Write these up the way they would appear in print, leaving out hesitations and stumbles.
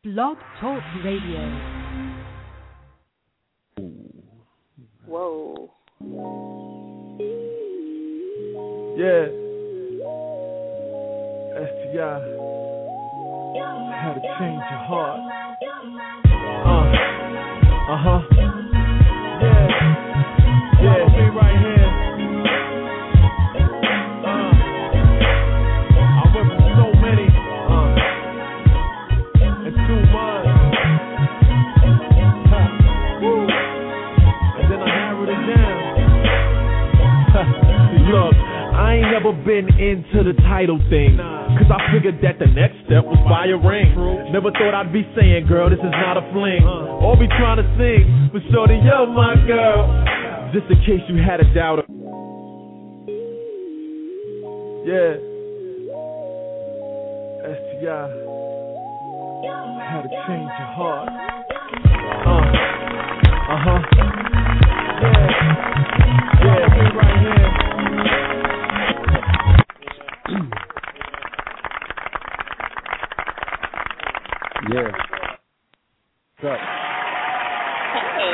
Blog Talk Radio. Whoa. Yeah. STI. How to change your heart. Yeah. Yeah, me right here. I went from so many. And 2 months. Woo. And then I narrowed it down. Look, I ain't never been into the title thing. Cause I figured that the next step was buy a ring. Never thought I'd be saying, girl, this is not a fling. Or be trying to sing, but shorty, you're my girl. Just in case you had a doubt. Yeah. STI. How to change your heart. Yeah, me right here. Yeah. What's up? Hey.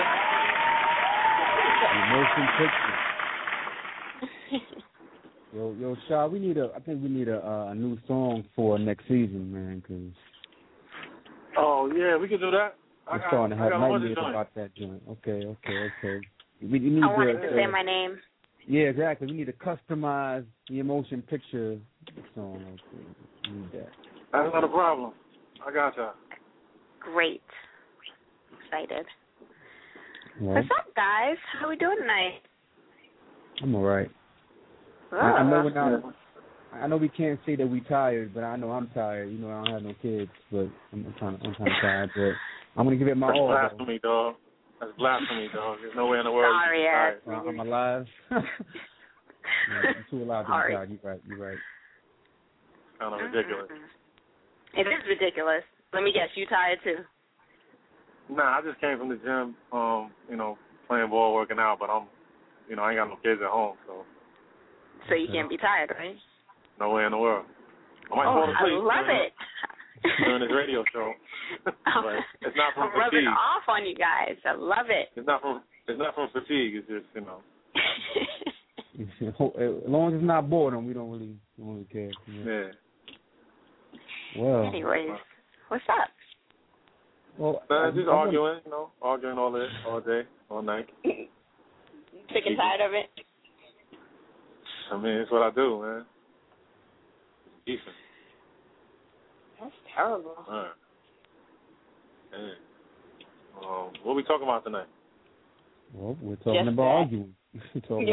Motion picture. Yo, Shaw, I think we need a new song for next season, man, because Oh, yeah, we can do that. I'm starting to have nightmares about that joint. Okay. We need I wanted to say my name. Yeah, exactly. We need to customize the motion picture song. We need that. That's not a problem. I got you. Great. Excited. Yeah. What's up, guys? How we doing tonight? I'm all right. I know we're not. I know we can't say that we tired, but I know I'm tired. You know, I don't have no kids, but I'm kind of tired. But I'm gonna give it my all. That's blasphemy, dog. That's blasphemy, dog. There's no way in the world. Sorry, I'm alive. I'm too alive to be tired. You're right. Kind of ridiculous. It is ridiculous. Let me guess, you tired too? Nah, I just came from the gym, playing ball, working out, but I ain't got no kids at home, so. So you can't be tired, right? No way in the world. I might fall asleep. I love it. During this radio show. But it's not from I'm rubbing fatigue. off on you guys. I love it. It's not from fatigue. It's just, As long as it's not boredom, we don't really care. Yeah. Well. Anyways, what's up? Well, just arguing, arguing all day, all night. Sick and tired of it? I mean, it's what I do, man. Decent. That's terrible. All right. Yeah. What are we talking about tonight? Well, we're talking about arguing. We're talking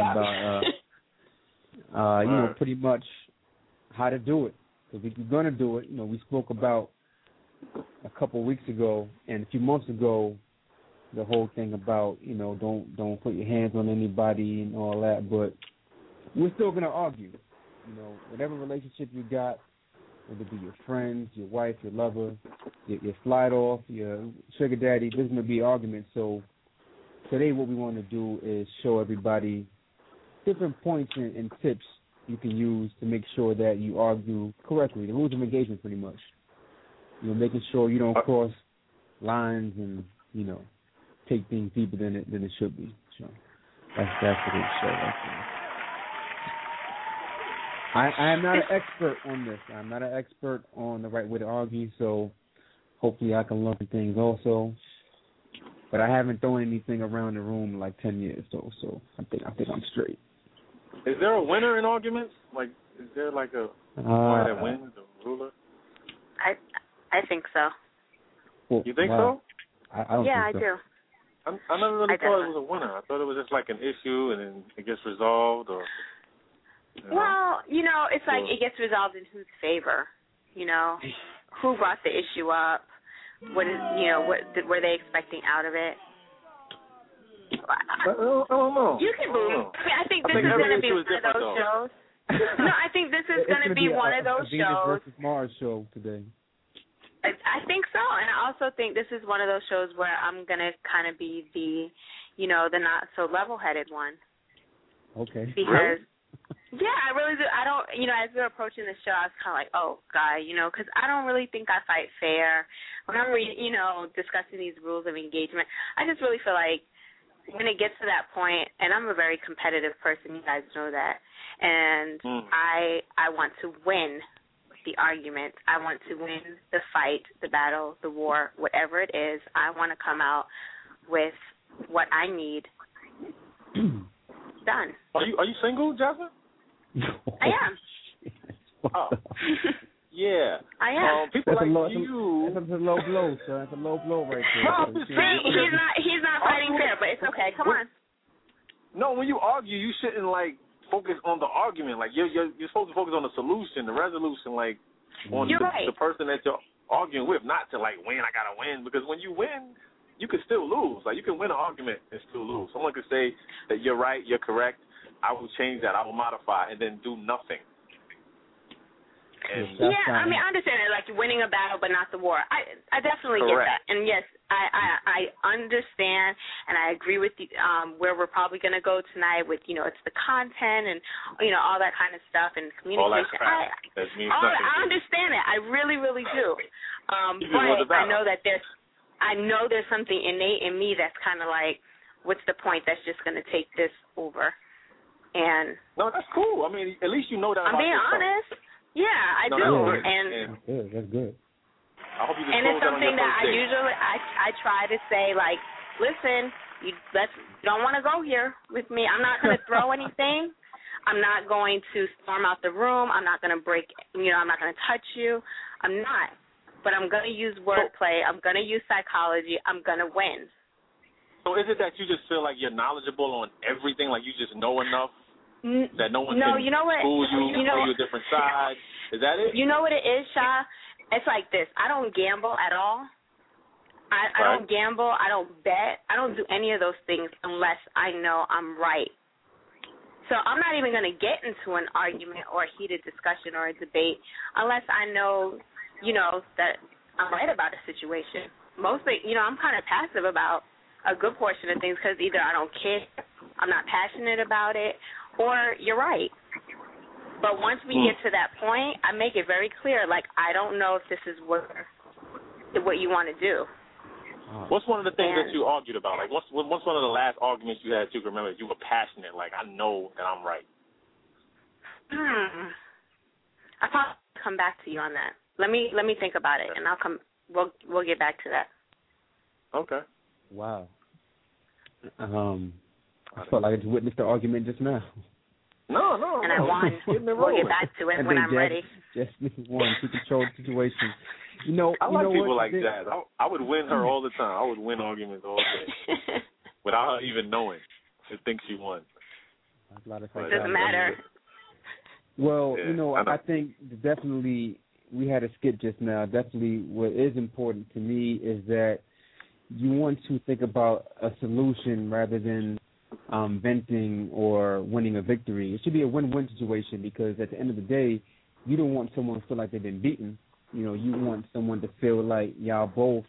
about, pretty much how to do it. Because if you're going to do it, we spoke about a couple of weeks ago and a few months ago the whole thing about, don't put your hands on anybody and all that. But we're still going to argue. Whatever relationship you got, whether it be your friends, your wife, your lover, your slide off, your sugar daddy, there's going to be arguments. So today what we want to do is show everybody different points and tips you can use to make sure that you argue correctly. The rules of engagement, pretty much. Making sure you don't cross lines and, take things deeper than it should be. So that's what it's show. I am not an expert on this. I'm not an expert on the right way to argue, so hopefully I can learn things also. But I haven't thrown anything around the room in like 10 years, so I think I'm straight. Is there a winner in arguments? Like, is there like a guy that wins, a ruler? I think so. Well, you think so? I don't think so. I do. I never really thought it was a winner. I thought it was just like an issue and then it gets resolved, or. Well, it's like it gets resolved in whose favor. Who brought the issue up? What were they expecting out of it? I don't know. You can move. I think this is going to be one of those shows. No, I think this is going to be one of those Venus shows. versus Mars show today. I think so, and I also think this is one of those shows where I'm going to kind of be the, the not so level-headed one. Okay. Because Yeah, I really do. I don't, as we were approaching the show, I was kind of like, oh, God, because I don't really think I fight fair. When I'm, discussing these rules of engagement, I just really feel like when it gets to that point, and I'm a very competitive person, you guys know that, and I want to win the argument. I want to win the fight, the battle, the war, whatever it is. I want to come out with what I need done. Are you single, Jasmine? I am. Oh. Yeah. I am. People that's like you. That's a low blow, sir. That's a low blow right there. No, he's not fighting fair, but it's okay. Come on. No, when you argue, you shouldn't focus on the argument. Like you're supposed to focus on the solution, the resolution, on the person that you're arguing with, not to win. I gotta win, because when you win, you can still lose. You can win an argument and still lose. Someone could say that you're right, you're correct. I will change that. I will modify, and then do nothing. And I understand it. You're winning a battle, but not the war. I definitely get that. And yes, I understand, and I agree with you. Where we're probably going to go tonight with, it's the content and all that kind of stuff and communication. All that crap. That means nothing. I understand it. I really, really do. But I know that there's something innate in me that's kind of what's the point? That's just going to take this over. And no, that's cool. I mean, at least you know that. I'm being honest. Yeah, I do. That's good. I hope you and it's something that I usually I try to say listen, you don't want to go here with me. I'm not going to throw anything. I'm not going to storm out the room. I'm not going to break. I'm not going to touch you. I'm not. But I'm going to use wordplay. I'm going to use psychology. I'm going to win. So is it that you just feel like you're knowledgeable on everything, you just know enough that no one can fool you, show you a different side? Is that it? You know what it is, Sha? It's like this. I don't gamble at all. I don't gamble. I don't bet. I don't do any of those things unless I know I'm right. So I'm not even going to get into an argument or a heated discussion or a debate unless I know, that I'm right about a situation. Mostly, I'm kind of passive about a good portion of things because either I don't care, I'm not passionate about it, or you're right. But once we get to that point, I make it very clear, I don't know if this is what you want to do. What's one of the things that you argued about? What's one of the last arguments you had you can remember that you were passionate, I know that I'm right? I'll probably come back to you on that. Let me think about it, and we'll get back to that. Okay. Wow. I felt like I just witnessed the argument just now. No. And I won. We'll get back to it when I'm ready. Just won. She controlled the situation. I like people like Jazz. I would win her all the time. I would win arguments all day without her even knowing. She thinks she won. It doesn't matter. Well, I think definitely we had a skit just now. Definitely what is important to me is that you want to think about a solution rather than venting or winning a victory. It should be a win-win situation because at the end of the day, you don't want someone to feel like they've been beaten. You want someone to feel like y'all both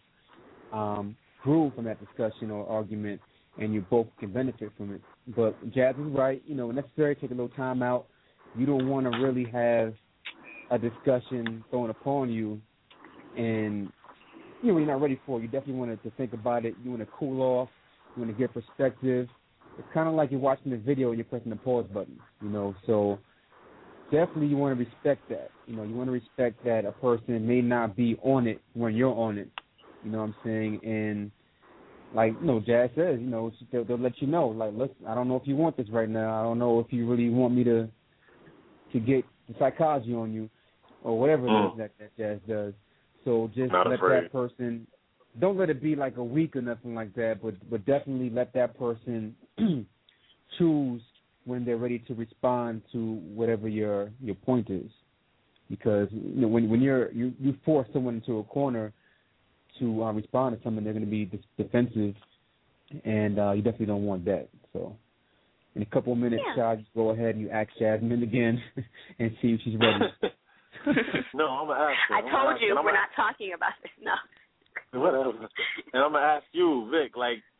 grew from that discussion or argument and you both can benefit from it. But Jazz is right. Necessary to take a little time out. You don't want to really have a discussion thrown upon you and you're not ready for it. You definitely want to think about it. You want to cool off. You want to get perspective. It's kind of like you're watching the video and you're pressing the pause button, So definitely you want to respect that. You want to respect that a person may not be on it when you're on it. You know what I'm saying? And Jazz says, they'll let you know. Listen, I don't know if you want this right now. I don't know if you really want me to get the psychology on you or whatever it is that Jazz does. So just let that person, don't let it be a week or nothing like that, but definitely let that person choose when they're ready to respond to whatever your point is. Because when you force someone into a corner to respond to something, they're going to be defensive, and you definitely don't want that. So in a couple of minutes, I'll just go ahead and you ask Jasmine again and see if she's ready. No, I'm going to ask her. I told you we're not talking about this. No. Whatever. And I'm going to ask you, Vic,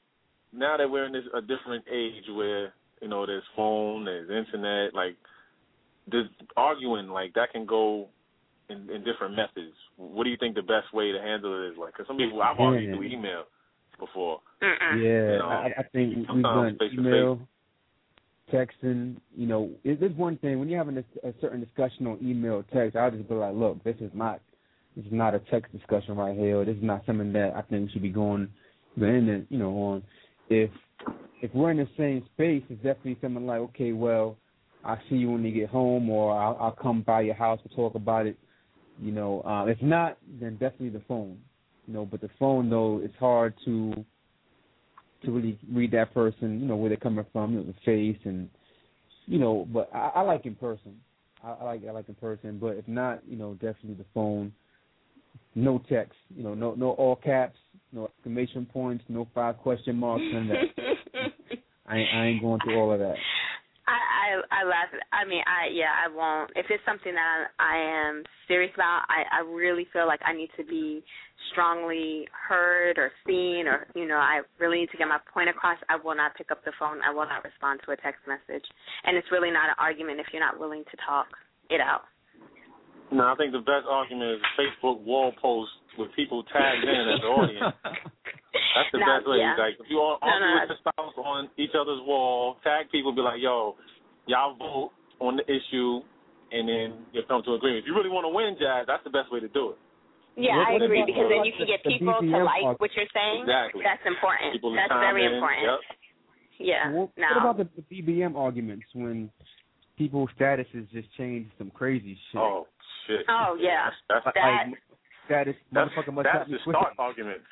now that we're in a different age where, there's phone, there's internet, arguing, like, that can go in different methods. What do you think the best way to handle it is? Like, because some people, I've argued through email before. Yeah, you know, I think we've done email, texting. You know, there's one thing, when you're having a certain discussion on email or text, I'll just be like, look, this is not a text discussion right here. Or this is not something that I think should be going in, you know, on. If we're in the same space, it's definitely something like, okay, well, I'll see you when you get home, or I'll come by your house to talk about it. You know, if not, then definitely the phone. You know, but the phone, though, it's hard to really read that person, you know, where they're coming from, you know, the face, and, you know, but I like in person. I like in person, but if not, you know, definitely the phone. No text, you know, no all caps, no exclamation points, no 5 question marks, none of that. I ain't going through all of that. I laugh. I mean, I won't. If it's something that I am serious about, I really feel like I need to be strongly heard or seen, or, you know, I really need to get my point across. I will not pick up the phone. I will not respond to a text message. And it's really not an argument if you're not willing to talk it out. No, I think the best argument is a Facebook wall post with people tagged in as the audience. That's the best way. Yeah. Like, if you argue with your spouse on each other's wall, tag people, be like, yo, y'all vote on the issue, and then you come to agreement. If you really want to win, Jazz, that's the best way to do it. Yeah, I agree, because then you can get people to like what you're saying. Exactly. That's important. People that's very important. Yep. Yeah. What about the BBM arguments when people's statuses just change some crazy shit? Oh, shit. Oh, yeah. That's that. Status, motherfucker must that's not be the start arguments.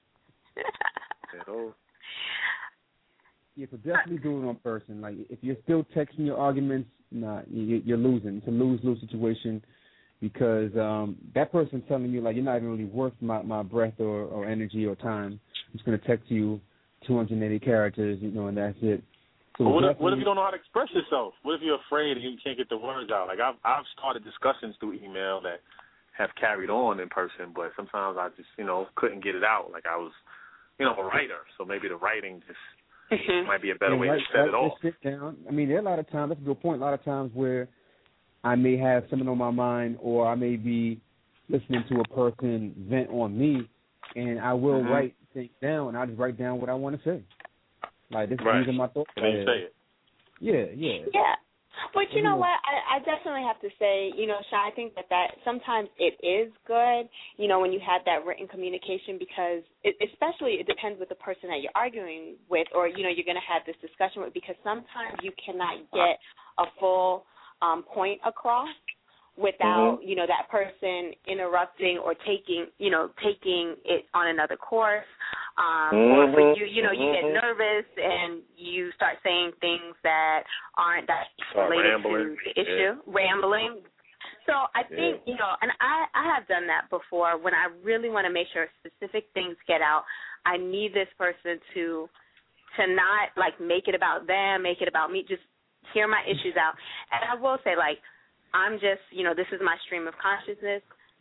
Yeah, so definitely do it on person. Like, if you're still texting your arguments, nah, you're losing. It's a lose-lose situation, because that person's telling you, like, you're not even really worth my breath or energy or time. I'm just going to text you 280 characters, you know, and that's it. So what if you don't know how to express yourself? What if you're afraid and you can't get the words out? Like, I've started discussions through email that have carried on in person, but sometimes I just, you know, couldn't get it out. Like, I was, you know, a writer, so maybe the writing just might be a better way to set it off. Sit down. I mean, there are a lot of times, that's a good point, a lot of times where I may have something on my mind, or I may be listening to a person vent on me, and I will write things down, and I'll just write down what I want to say. Like, these are my thoughts. And then you say it. Yeah. Yeah. But you know what? I definitely have to say, you know, Shy, I think that sometimes it is good, you know, when you have that written communication, because especially it depends with the person that you're arguing with, or, you know, you're going to have this discussion with, because sometimes you cannot get a full point across without, you know, that person interrupting or taking it on another course. Or for you, you know, you get nervous and you start saying things that aren't that related to the issue, rambling. So I think, you know, and I have done that before when I really want to make sure specific things get out. I need this person to not, like, make it about them, make it about me, just hear my issues out. And I will say, like, I'm just, you know, this is my stream of consciousness.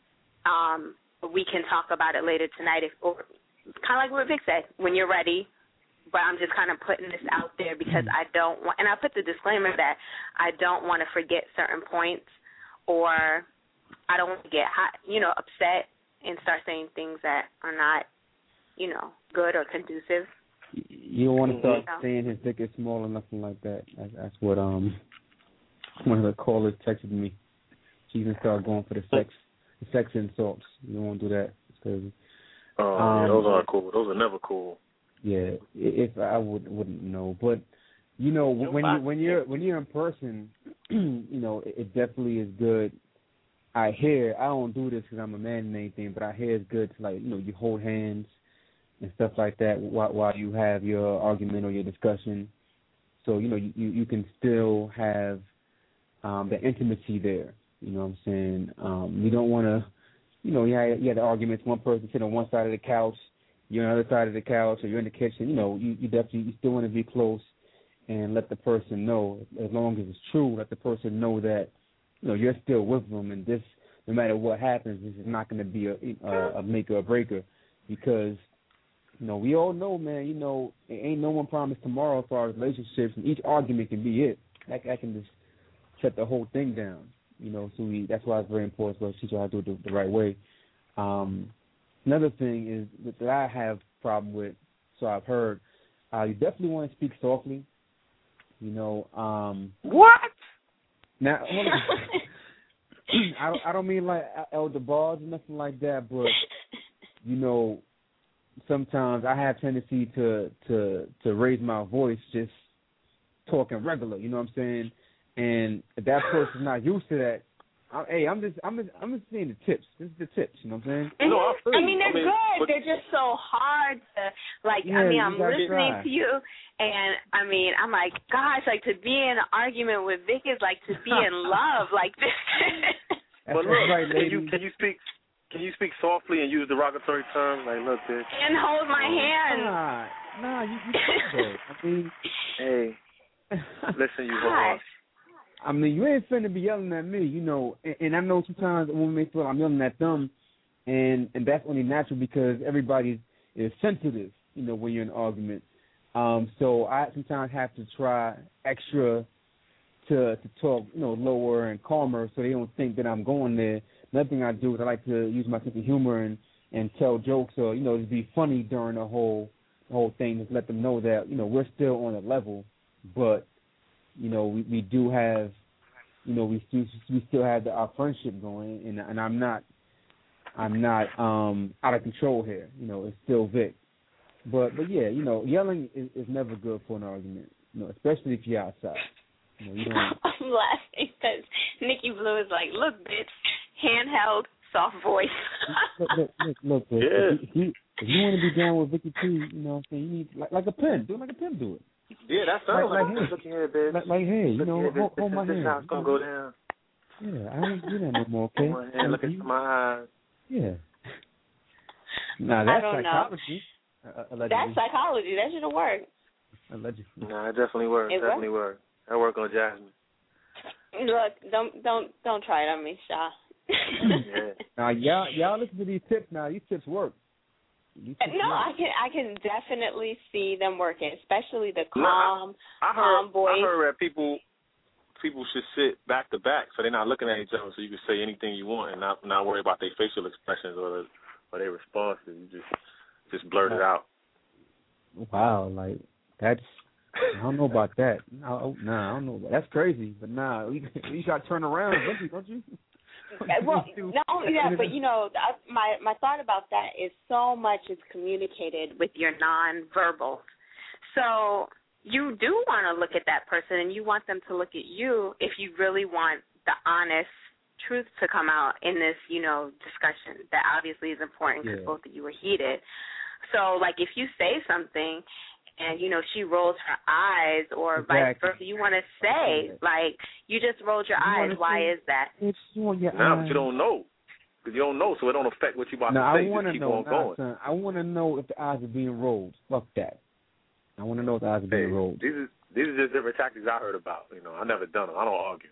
We can talk about it later tonight, or kind of like what Vic said, when you're ready. But I'm just kind of putting this out there because I don't want, and I put the disclaimer that I don't want to forget certain points, or I don't want to get upset and start saying things that are not, you know, good or conducive. You don't want to start saying his dick is small or nothing like that. That's what one of the callers texted me. She even started going for the sex insults. You don't want to do that. It's crazy. Yeah, those aren't cool. Those are never cool. Yeah, if I wouldn't know, but you know, when you're in person, you know, it definitely is good. I don't do this because I'm a man and anything, but I hear it's good to, like, you know, you hold hands and stuff like that while you have your argument or your discussion. So, you know, you can still have the intimacy there. You know what I'm saying? You don't want to, you know, you had the arguments, one person sitting on one side of the couch, you're on the other side of the couch, or you're in the kitchen. You know, you still want to be close and let the person know, as long as it's true, let the person know that, you know, you're still with them, and this, no matter what happens, this is not going to be a maker or breaker, because, you know, we all know, man, you know, ain't no one promised tomorrow as far as relationships, and each argument can be it. That can just shut the whole thing down. So that's why it's very important for us to teach you how to do it the right way. Another thing is that I have a problem with, so I've heard, you definitely want to speak softly. What? Now, I don't mean like elder bars or nothing like that, but sometimes I have tendency to raise my voice just talking regular. You know what I'm saying? And if that person's not used to that, I'm just saying the tips. This is the tips. You know what I'm saying? No, they're good. But they're just so hard to I'm listening to you, and I'm like, gosh, like to be in an argument with Vic is like to be in love, like this. But look, right, can you speak softly and use derogatory terms? Like, look, bitch. And hold my hand. Nah, you can't. I mean, hey, listen, you whore. I mean, you ain't finna be yelling at me, and I know sometimes women may feel I'm yelling at them, and that's only natural because everybody is sensitive, when you're in an argument. So I sometimes have to try extra to talk, lower and calmer so they don't think that I'm going there. Another thing I do is I like to use my sense of humor and tell jokes or, to be funny during the whole thing, just let them know that, we're still on a level, but we do have, we still have our friendship going, and I'm not out of control here. It's still Vic. But yeah, yelling is never good for an argument. Especially if you're outside. I'm laughing because Nikki Blue is like, look, bitch, handheld, soft voice. look, bitch. Yeah. If you want to be down with Vicky T, you know what I'm saying, you need like a pen. Do it like a pen do it. Yeah, that sounds like hey, look here, bitch. Hey, hold my hand. This how it's going to go down. Yeah, I don't do that no more, okay? Hold my hand, look into my eyes. Yeah. Nah, that's psychology. That's psychology. That should have worked. Allegedly. Nah, it definitely worked. Definitely worked. I work on Jasmine. Look, don't try it on me, Shaw. Yeah. Now, y'all listen to these tips now. These tips work. I can definitely see them working, especially the calm voice. I heard that people should sit back to back so they're not looking at each other, so you can say anything you want and not worry about their facial expressions or their responses. You just blurt it out. Wow, like that's. I don't know about that. I don't know. That's crazy. But you got to turn around eventually, don't you? Well, not only that, but my thought about that is so much is communicated with your nonverbal. So you do want to look at that person, and you want them to look at you if you really want the honest truth to come out in this, discussion that obviously is important because both of you are heated. So, like, if you say something and, she rolls her eyes or vice versa, you want to say, like, you just rolled your eyes. Why is that? But you don't know. Because you don't know, so it don't affect what you're about to say. I want to know. Son, I want to know if the eyes are being rolled. Fuck that. I want to know if the eyes are being rolled. These are just different tactics I heard about. I never done them. I don't argue.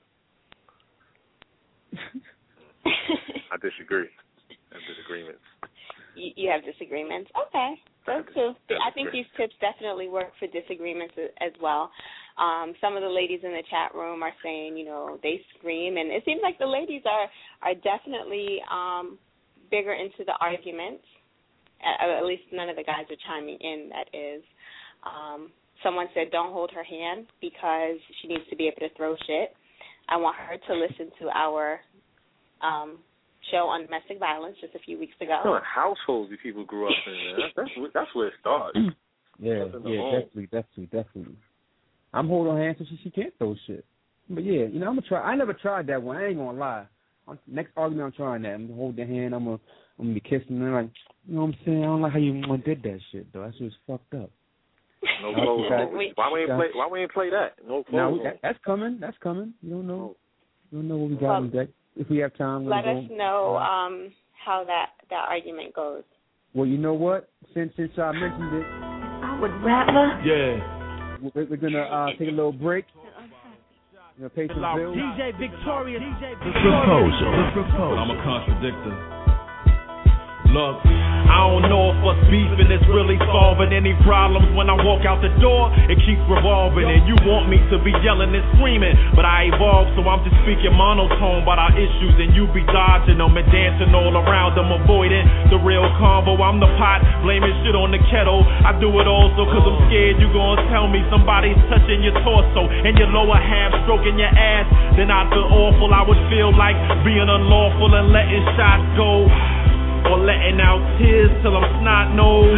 I disagree. I have disagreements. You have disagreements? Okay. That's true. I think these tips definitely work for disagreements as well. Some of the ladies in the chat room are saying, they scream, and it seems like the ladies are definitely bigger into the arguments. At least none of the guys are chiming in, that is. Someone said don't hold her hand because she needs to be able to throw shit. I want her to listen to our show on domestic violence just a few weeks ago. What households these people grew up in? That's where it starts. Yeah, definitely. I'm holding her hand so she can't throw shit. But yeah, I'm gonna try. I never tried that one. I ain't gonna lie. Next argument, I'm trying that. I'm gonna hold their hand. I'm gonna be kissing them. Like, you know what I'm saying? I don't like how you did that shit though. That shit's fucked up. No clothes on. Why we ain't play that? No clothes on. That's coming. You don't know. You don't know what we got in deck. If we have time, let us know how that argument goes. Well, you know what? Since I mentioned it, I would rather. Yeah. We're gonna take a little break. We're gonna pay some bills. DJ Victoria. The proposal. I'm a contradictor. Look, I don't know if us beefing is really solving any problems. When I walk out the door, it keeps revolving. And you want me to be yelling and screaming, but I evolve, so I'm just speaking monotone about our issues. And you be dodging them and dancing all around them, avoiding the real convo. I'm the pot, blaming shit on the kettle. I do it also cause I'm scared you gon' tell me somebody's touching your torso and your lower half stroking your ass. Then I'd feel awful. I would feel like being unlawful and letting shots go, or letting out tears till I'm snot-nosed,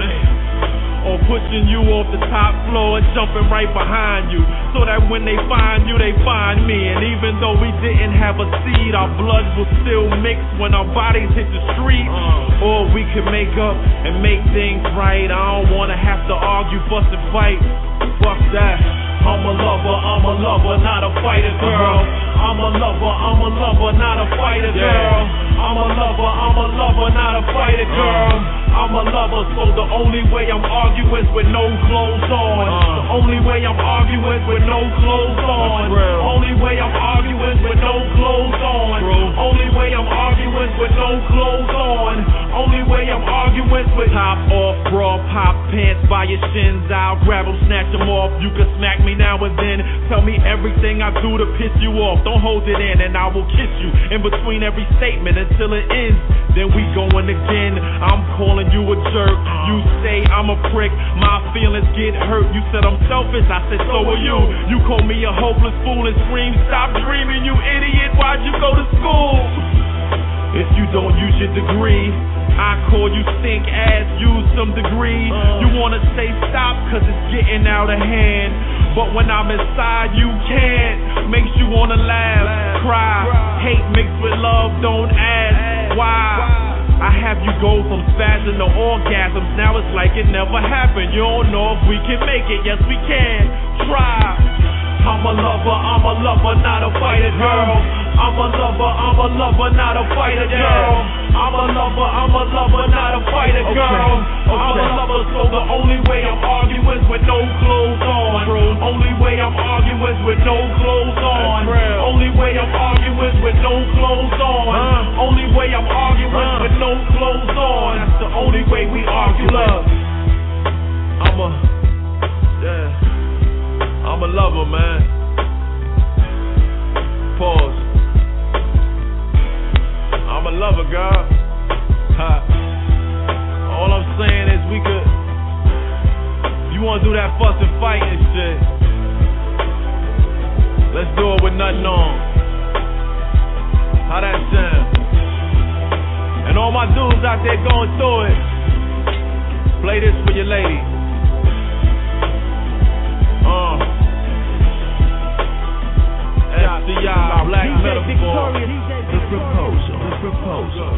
or pushing you off the top floor and jumping right behind you, so that when they find you, they find me. And even though we didn't have a seed, our blood will still mix when our bodies hit the street. Or we could make up and make things right. I don't wanna have to argue, fuss and fight. Fuck that. I'm a lover, not a fighter, girl. I'm a lover, not a fighter, girl. I'm a lover, not a fighter, girl. I'm a lover, so the only way I'm arguing is with no clothes on. The only way I'm arguing with no clothes on. Only way I'm arguing with no clothes on. Only way I'm arguing with no clothes on. Only way I'm arguing with top off, bra, pop pants by your shins. I'll grab them, snatch them off. You can smack me now and then. Tell me everything I do to piss you off. Don't hold it in and I will kiss you in between every statement until it ends. Then we going again. I'm calling you a jerk. You say I'm a prick. My feelings get hurt. You said I'm selfish. I said so are you. You call me a hopeless fool and scream, stop dreaming, you idiot. Why'd you go to school? If you don't use your degree, I call you stink ass, use some degree. You wanna say stop cause it's getting out of hand, but when I'm inside you can't. Makes you wanna laugh, cry, hate mixed with love, don't ask why. I have you go from spasms to orgasms, now it's like it never happened. You don't know if we can make it, yes we can, try. I'm a lover, not a fighter, girl. I'm a lover, not a fighter, girl. I'm a lover, not a fighter, girl. I'm a lover, so the only way I'm arguing is with no clothes on. Only way I'm arguing is with no clothes on. Only way I'm arguing is with no clothes on. Only way I'm arguing with no clothes on. That's the only way we argue, love. I'm a lover, man. Pause. I'm a lover, girl. All I'm saying is we could. You wanna do that fuss and fight and shit? Let's do it with nothing on. How that sound? And all my dudes out there going through it. Play this for your lady. FCI, Black Metaphor. The proposal.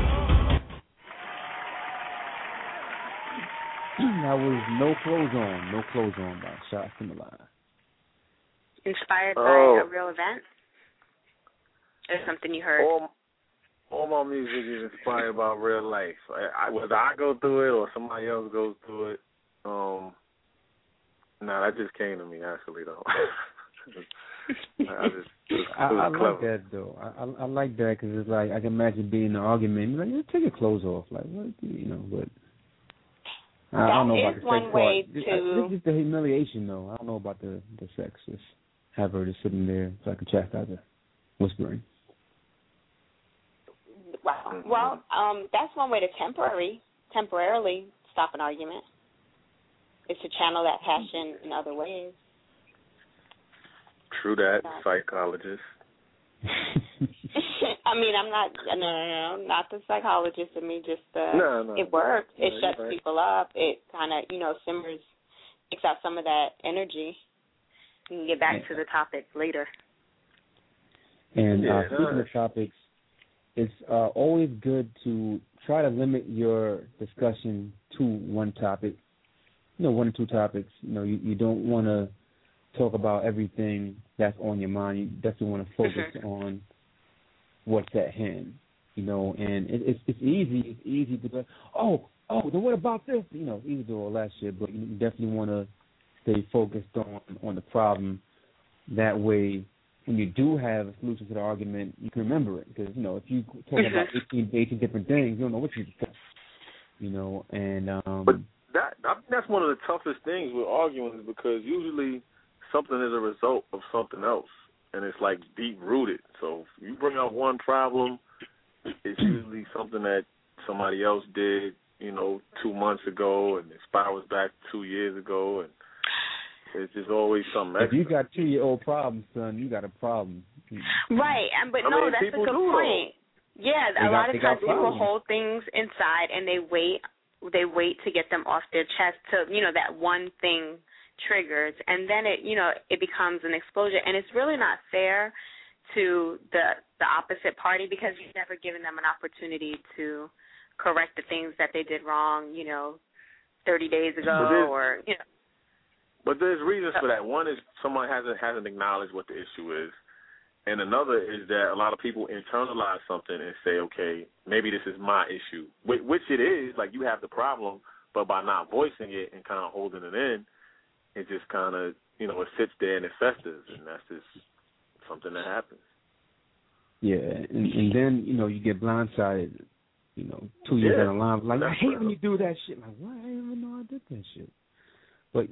That was No Clothes On by Shots from the Line. Inspired by a real event? Or something you heard? All my music is inspired by real life. Whether I go through it or somebody else goes through it, that just came to me actually though. I like that though. I like that because it's like I can imagine being in an argument. Like, take your clothes off, like what, But I don't know about the sex part. This is the humiliation though. I don't know about the sex. Just have her just sitting there so I can chastise her, whispering. Wow. Well, that's one way to temporarily stop an argument. Is to channel that passion in other ways. True that, psychologist. I mean, I'm not the psychologist. I mean, just it works. It shuts people up. It kind of, simmers, takes out some of that energy. You can get back to the topic later. And speaking of topics, it's always good to try to limit your discussion to one topic. One or two topics. You don't want to talk about everything that's on your mind. You definitely want to focus on what's at hand. And it's easy. It's easy to go, then what about this? It's easy to do all that shit, but you definitely want to stay focused on the problem. That way, when you do have a solution to the argument, you can remember it. Because, if you talk about 18 different things, you don't know what you discuss. you know, and but I think that's one of the toughest things with arguing, because usually something is a result of something else, and it's like deep rooted. So if you bring up one problem, it's usually something that somebody else did, 2 months ago, and it spirals back 2 years ago, and it's just always something extra. If you got 2-year-old problems, son, you got a problem. Right, but no, that's a good point. Yeah, a lot of times people hold things inside and they wait to get them off their chest to, that one thing triggers, and then it becomes an explosion, and it's really not fair to the opposite party, because you've never given them an opportunity to correct the things that they did wrong, 30 days ago, or. But there's reasons for that. One is someone hasn't acknowledged what the issue is. And another is that a lot of people internalize something and say, okay, maybe this is my issue, which it is. Like, you have the problem, but by not voicing it and kind of holding it in, it just kind of, it sits there and it festers, and that's just something that happens. Yeah, and then, you get blindsided, 2 years down the line. Like, I hate when you do that shit. Like, what? I didn't even know I did that shit. But,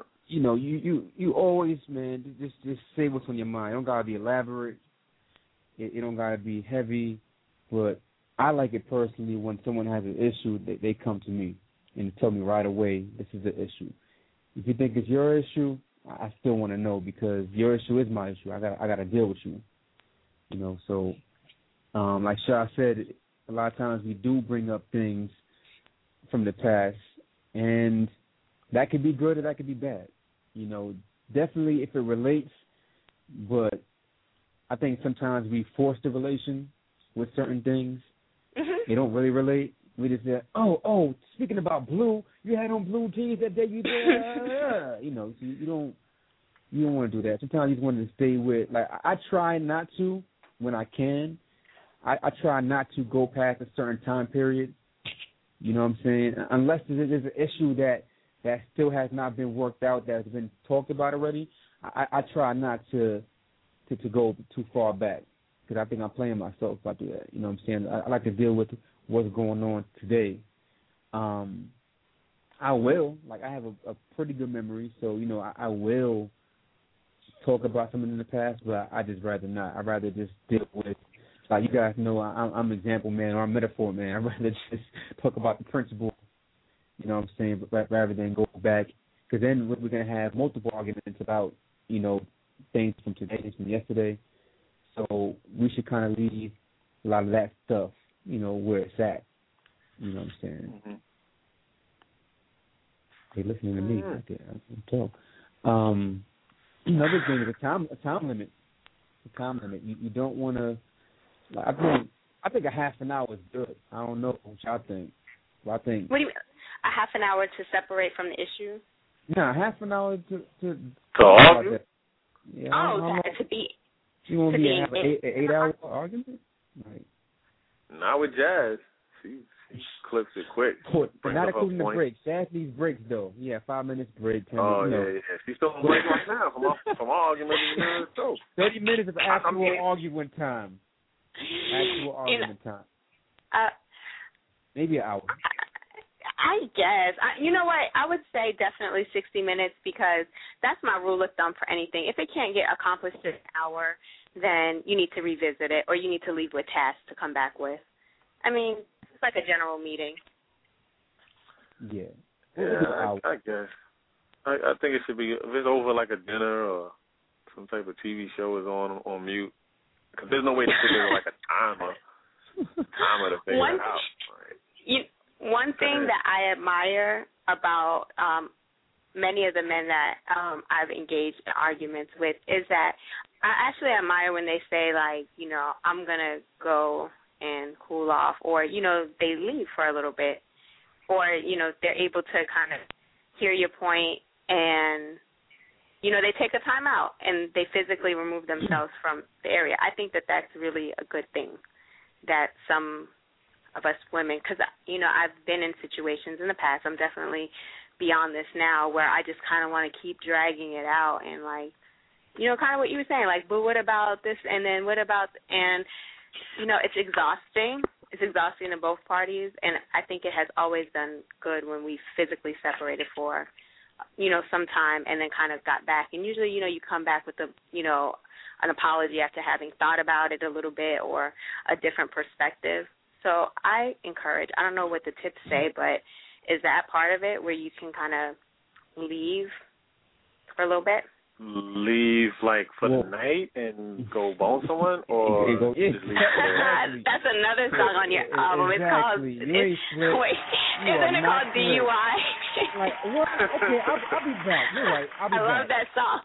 you always, man, just say what's on your mind. It don't got to be elaborate. It don't got to be heavy. But I like it personally when someone has an issue, they come to me and tell me right away, this is the issue. If you think it's your issue, I still want to know, because your issue is my issue. I got to deal with you. So like Shah said, a lot of times we do bring up things from the past, and that could be good or that could be bad. Definitely if it relates, but I think sometimes we force the relation with certain things. Mm-hmm. They don't really relate. We just say, oh, speaking about blue, you had on blue jeans that day you did. So you don't want to do that. Sometimes you just want to stay with, like, I try not to when I can. I try not to go past a certain time period. You know what I'm saying? Unless there's an issue that still has not been worked out, that has been talked about already, I try not to go too far back, because I think I'm playing myself if I do that. You know what I'm saying? I like to deal with what's going on today. I will. Like, I have a pretty good memory, so, I will talk about something in the past, but I just rather not. I'd rather just deal with, like, you guys know, I'm an example man, or a metaphor man. I'd rather just talk about the principle, you know what I'm saying, but rather than go back, because then we're going to have multiple arguments about, things from today, from yesterday. So we should kind of leave a lot of that stuff, where it's at. You know what I'm saying? Mm-hmm. They listening to me. Okay, I can tell. Another thing is a time limit. A time limit. You don't want to. Like, I think a half an hour is good. I don't know what y'all think. But I think. What do you mean? A half an hour to separate from the issue? No, half an hour to argue. Yeah. To be. You want to have an 8-hour argument? Like, not with Jazz. She clips it quick. Not including the breaks. Jazz needs breaks, though. Yeah, 5 minutes break. 10 minutes. Yeah. She's still on break right now from our argument. 30 minutes of actual argument time. Actual argument time. Maybe an hour. I guess. You know what? I would say definitely 60 minutes, because that's my rule of thumb for anything. If it can't get accomplished in an hour, then you need to revisit it, or you need to leave with tasks to come back with. I mean, it's like a general meeting. Yeah. I guess. I think it should be, if it's over like a dinner or some type of TV show is on mute, because there's no way to figure like a timer to figure it out. Right. One thing that I admire about many of the men that I've engaged in arguments with is that I actually admire when they say, like, I'm going to go and cool off, or, they leave for a little bit, or, they're able to kind of hear your point and, they take a time out and they physically remove themselves from the area. I think that that's really a good thing, that some of us women, because, I've been in situations in the past, I'm definitely beyond this now, where I just kind of want to keep dragging it out and, like, kind of what you were saying, like, but what about this, and then what about, and, it's exhausting. it's exhausting to both parties, and I think it has always done good when we physically separated for, some time and then kind of got back. And usually, you come back with an apology after having thought about it a little bit or a different perspective. So I encourage, I don't know what the tips say, but is that part of it where you can kind of leave for a little bit? Leave for the night and go bone someone, or just leave That's another song on your album. Exactly. It's called. Isn't it called DUI? Like what? Okay, I'll be back. You're right. I'll be back. I love that song.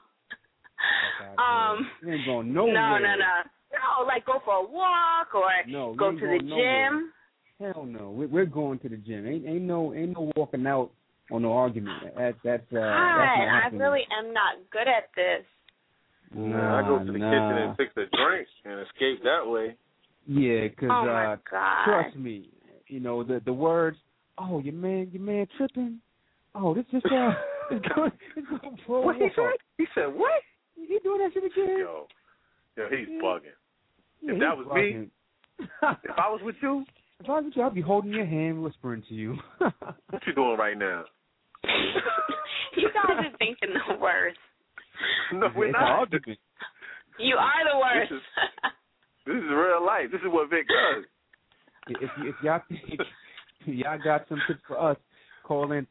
You ain't going nowhere. No, like go for a walk or go to the gym. Hell no. We're going to the gym. Ain't no walking out on no argument. That's I really am not good at this. I go to the kitchen and fix a drink and escape that way. Yeah, because trust me, the words. Oh, your man tripping. Oh, this it's going for what he said? He said what? He doing that shit again? Yo, he's bugging. If that was me, if I was with you, I'd be holding your hand, whispering to you. What you doing right now? You guys are thinking the worst. No, we're not. You are the worst. This is real life. This is what Vic does. If y'all think y'all got some tips for us, call in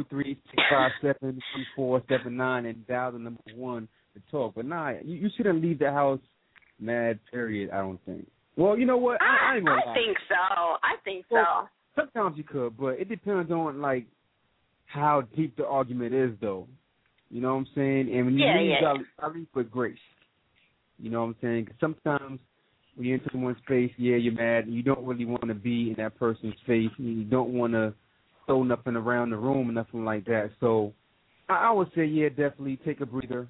323-657-3479 and dial the number 1 to talk. But you shouldn't leave the house mad, period, I don't think. Well, you know what? I ain't gonna lie. I think so. Sometimes you could, but it depends on, how deep the argument is, though. You know what I'm saying? And when you leave, I leave with grace. You know what I'm saying? 'Cause sometimes when you're in someone's face, you're mad, and you don't really want to be in that person's face, and you don't want to throw nothing around the room or nothing like that. So I would say, definitely take a breather,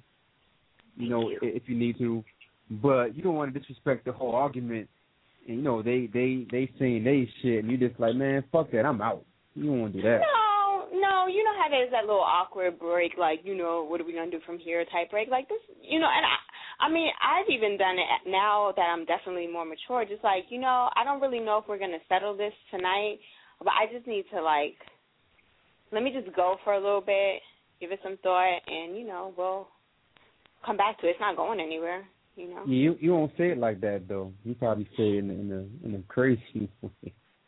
if you need to. But you don't want to disrespect the whole argument. And, they saying they shit, and you just like, man, fuck that, I'm out. You don't want to do that. No, you know how there's that little awkward break, what are we going to do from here type break? Like this, and I've even done it now that I'm definitely more mature, just I don't really know if we're going to settle this tonight, but I just need to, let me just go for a little bit, give it some thought, and, we'll come back to it. It's not going anywhere, You won't say it like that, though. You probably say it in a crazy way.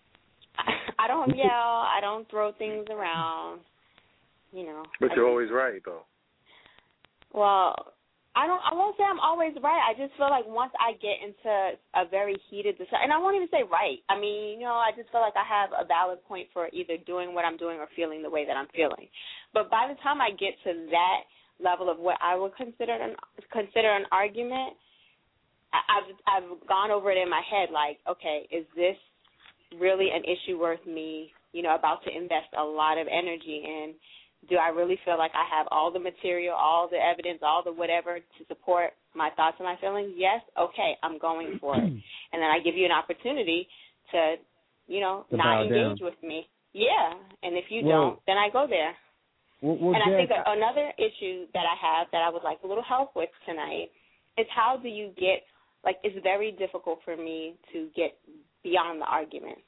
I don't yell. I don't throw things around, But you're always right, though. Well, I won't say I'm always right. I just feel like once I get into a very heated discussion, and I won't even say right. I mean, I just feel like I have a valid point for either doing what I'm doing or feeling the way that I'm feeling. But by the time I get to that level of what I would consider an argument, I've gone over it in my head. Okay, is this really an issue worth me, about to invest a lot of energy in? Do I really feel like I have all the material, all the evidence, all the whatever to support my thoughts and my feelings? Yes? Okay, I'm going for it. And then I give you an opportunity to, not engage with me. Yeah, and if you don't, then I go there. And I think another issue that I have that I would like a little help with tonight is how do you get, it's very difficult for me to get beyond the argument.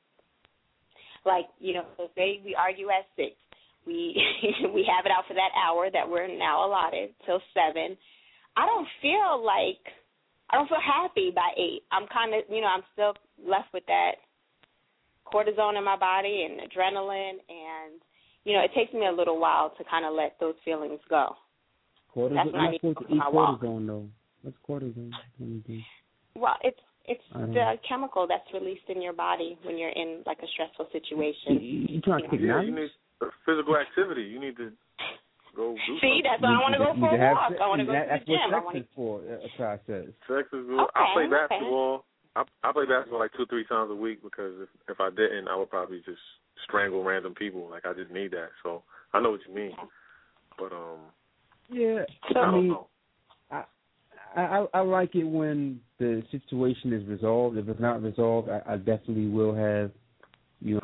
So say we argue at 6. We have it out for that hour that we're now allotted till 7. I don't feel happy by 8. I'm kind of, I'm still left with that cortisone in my body and adrenaline, and, it takes me a little while to kind of let those feelings go. That's when I need to go for my walk. Cortisone, though. What's cortisone? Well, it's the chemical that's released in your body when you're in a stressful situation. You trying to take you need physical activity. You need to go do See, that's why I want to go for a walk. I want to go to the gym. That's what sex is for, Sex is good. Okay, I play basketball. I play basketball 2-3 times a week because if I didn't, I would probably just strangle random people. I just need that. So I know what you mean. But yeah, I don't know. I like it when the situation is resolved. If it's not resolved, I definitely will have, an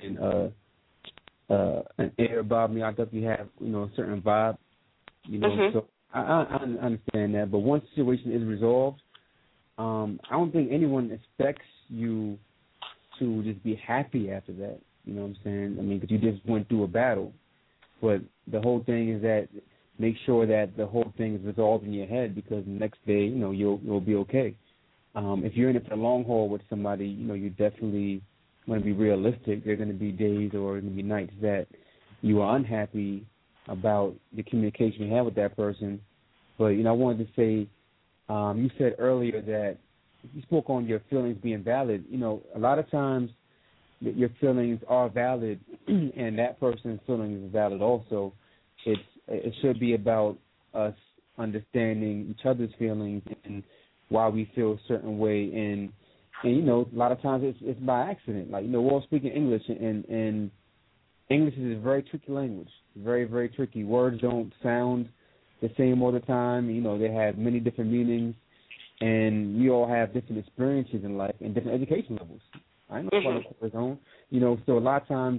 air about me. I definitely have, a certain vibe, So I understand that. But once the situation is resolved, I don't think anyone expects you to just be happy after that. You know what I'm saying? I mean, because you just went through a battle. But the whole thing is that make sure that the whole thing is resolved in your head, because the next day, you know, you'll be okay. If you're in it for the long haul with somebody, you know, you definitely want to be realistic. There are going to be days or going to be nights that you are unhappy about the communication you have with that person. But, you know, I wanted to say, you said earlier that you spoke on your feelings being valid. You know, a lot of times your feelings are valid and that person's feelings is valid also. It should be about us understanding each other's feelings and why we feel a certain way. And you know, a lot of times it's by accident. Like, you know, we're all speaking English, and English is a very tricky language. Very, very tricky. Words don't sound the same all the time. You know, they have many different meanings, and we all have different experiences in life and different education levels. I know about cortisone. You know, so a lot of times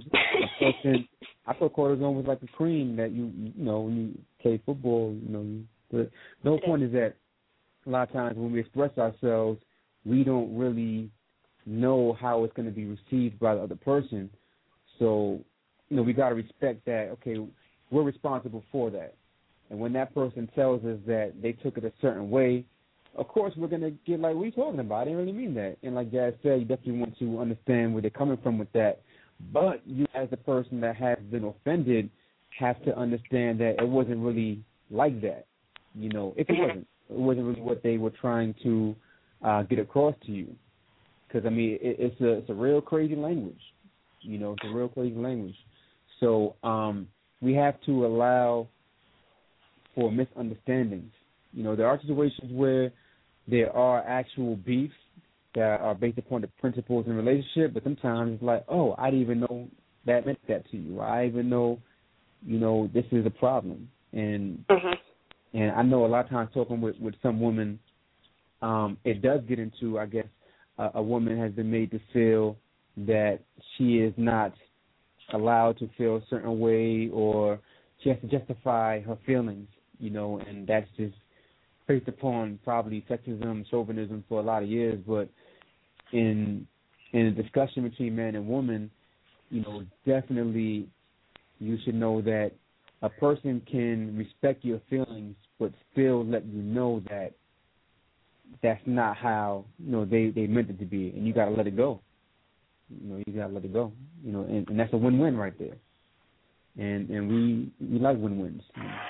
I thought cortisone was like a cream that you know, when you play football, you know. But the whole point is that a lot of times when we express ourselves, we don't really know how it's going to be received by the other person. So, you know, we got to respect that, okay, we're responsible for that. And when that person tells us that they took it a certain way, of course we're going to get like, what are you talking about? I didn't really mean that. And like Jazz said, you definitely want to understand where they're coming from with that. But you, as the person that has been offended, have to understand that it wasn't really like that. You know, if it wasn't really what they were trying to get across to you. Because, I mean, it's a real crazy language. You know, it's a real crazy language. So we have to allow for misunderstandings. You know, there are situations where there are actual beefs that are based upon the principles in a relationship, but sometimes it's like, oh, I didn't even know that meant that to you. I even know, you know, this is a problem. And and I know a lot of times talking with some women, it does get into, I guess, a woman has been made to feel that she is not allowed to feel a certain way, or she has to justify her feelings, you know, and that's just based upon probably sexism, chauvinism for a lot of years. But in a discussion between man and woman, you know, definitely you should know that a person can respect your feelings but still let you know that that's not how, you know, they meant it to be, and you got to let it go. You know, you got to let it go. You know, and that's a win-win right there. And we like win-wins. You know.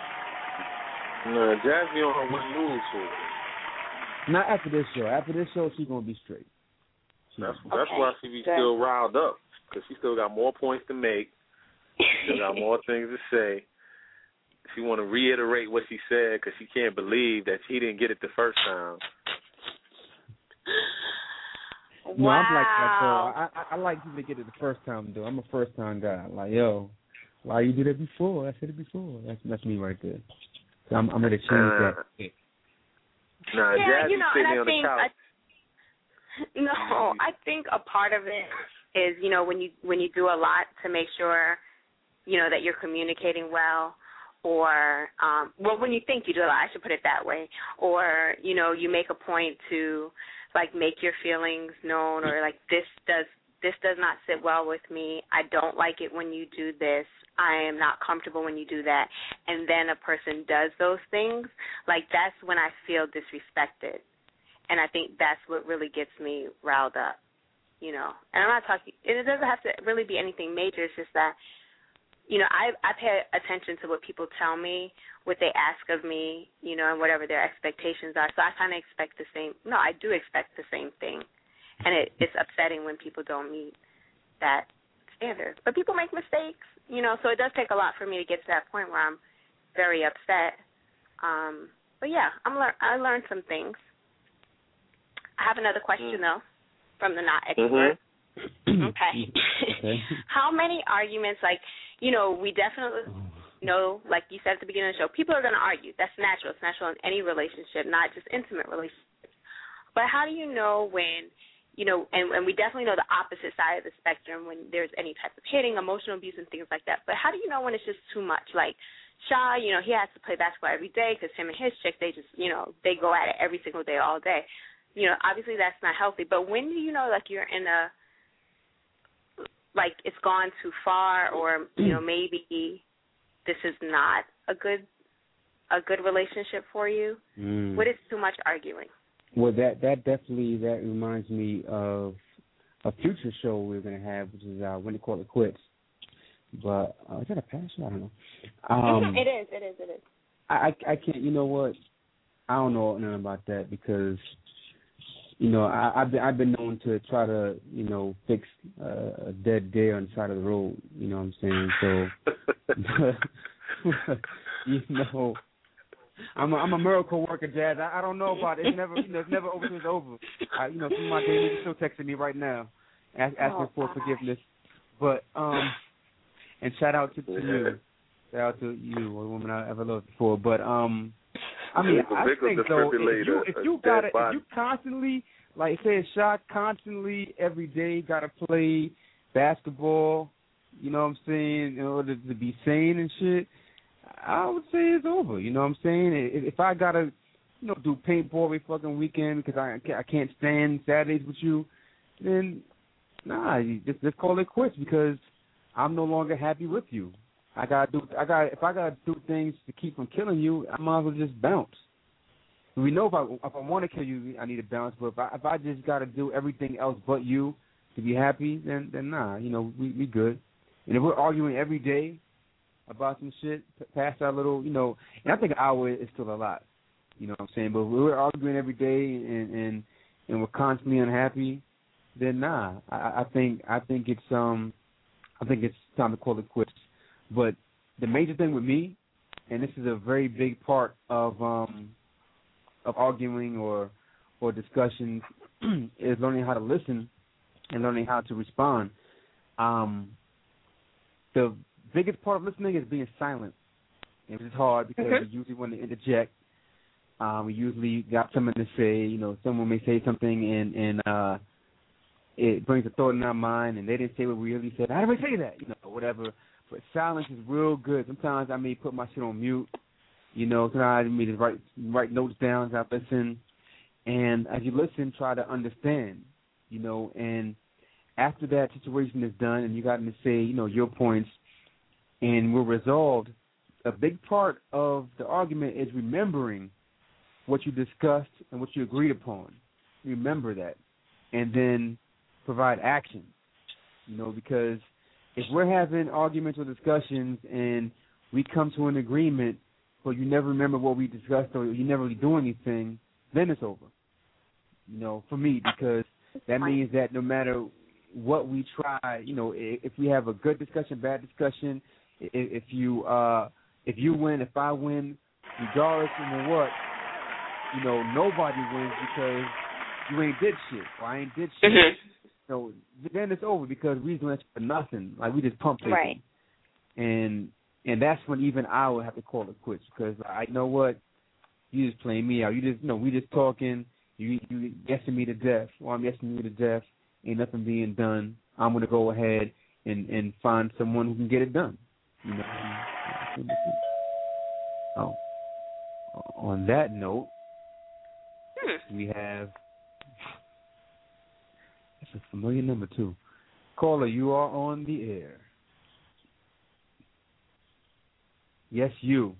No, Jazz be on her win-lose shit. Not after this show. After this show, she's going to be straight. That's why she be still riled up, because she still got more points to make. Still got more things to say. She want to reiterate what she said because she can't believe that she didn't get it the first time. Wow. No, I'm like that, though. I like people to get it the first time, though. I'm a first-time guy. Like, yo, why you did it before? I said it before. That's me right there. So I'm going to change that. Nah, yeah, Jazzy's you know, sitting and on the couch. I think a part of it is, you know, when you do a lot to make sure, you know, that you're communicating well, or, when you think you do a lot, I should put it that way, or, you know, you make a point to, like, make your feelings known, or, like, this does not sit well with me. I don't like it when you do this. I am not comfortable when you do that. And then a person does those things, like, that's when I feel disrespected. And I think that's what really gets me riled up, you know. And I'm not talking, it doesn't have to really be anything major. It's just that, you know, I pay attention to what people tell me, what they ask of me, you know, and whatever their expectations are. So I kind of expect the same. No, I do expect the same thing. And it's upsetting when people don't meet that standard. But people make mistakes, you know, so it does take a lot for me to get to that point where I'm very upset. But, yeah, I learned some things. I have another question, though, from the not expert. Okay. How many arguments, like, you know, we definitely know, like you said at the beginning of the show, people are going to argue. That's natural. It's natural in any relationship, not just intimate relationships. But how do you know when, you know, and we definitely know the opposite side of the spectrum when there's any type of hitting, emotional abuse, and things like that. But how do you know when it's just too much? Like, Shaw, you know, he has to play basketball every day because him and his chick, they just, you know, they go at it every single day, all day. You know, obviously that's not healthy. But when do you know, like, you're in a like it's gone too far, or maybe this is not a good relationship for you? What is too much arguing? Well, that reminds me of a future show we're going to have, which is When to Call It Quits. But is that a past show? I don't know. It is. I can't. You know what? I don't know nothing about that because I've been known to try to fix a dead deer on the side of the road. You know what I'm saying? So I'm a miracle worker, Jazz. I don't know about it. It's never over till it's over. Some of my dailies are still texting me right now, asking for forgiveness. But and shout out to you. Shout out to you, a woman I ever loved before. But I think though, if you constantly, like say, Shaq constantly every day got to play basketball, you know what I'm saying, in order to be sane and shit, I would say it's over. You know what I'm saying? If I gotta, do paintball every fucking weekend because I can't stand Saturdays with you, then just call it quits because I'm no longer happy with you. If I gotta do things to keep from killing you, I might as well just bounce. We know if I want to kill you, I need to bounce. But if I just gotta do everything else but you to be happy, then nah, we good. And if we're arguing every day about some shit past our little, and I think an hour is still a lot. You know what I'm saying? But if we're arguing every day and we're constantly unhappy, then nah. I think it's time to call it quits. But the major thing with me, and this is a very big part of arguing or discussions, is learning how to listen and learning how to respond. The biggest part of listening is being silent. It is hard because we usually want to interject. We usually got something to say. Someone may say something and it brings a thought in our mind, and they didn't say what we really said. How do we say that? Whatever. But silence is real good. Sometimes I may put my shit on mute. Sometimes I may just write notes down as I listen. And as you listen, try to understand. And after that situation is done and you got to say, your points, and we're resolved, a big part of the argument is remembering what you discussed and what you agreed upon. Remember that. And then provide action. Because if we're having arguments or discussions and we come to an agreement, but you never remember what we discussed or you never really do anything, then it's over. For me, because that means that no matter what we try, if we have a good discussion, bad discussion, if you win, if I win, regardless of what, nobody wins because you ain't did shit or I ain't did shit. So then it's over because we doing it for nothing. Like we just pump faking. Right. And that's when even I would have to call it quits because I know what, you just playing me out. You just we just talking. You guessing me to death. Well, I'm guessing you to death. Ain't nothing being done. I'm gonna go ahead and find someone who can get it done. On that note, we have. It's a familiar number, too. Caller, you are on the air. Yes, you.